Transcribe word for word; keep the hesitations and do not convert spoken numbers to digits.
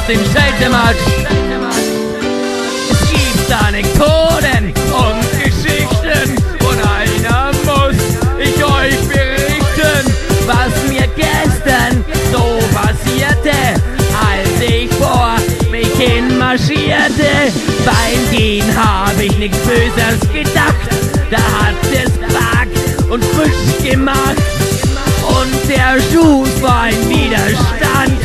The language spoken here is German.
aus dem Scheltematsch. Es gibt Anekdoten und Geschichten und einer muss ich euch berichten, was mir gestern so passierte, als ich vor mich hin marschierte. Beim Gehen hab ich nichts Böses gedacht, da hat es Quark und frisch gemacht und der Schuss war ein Widerstand.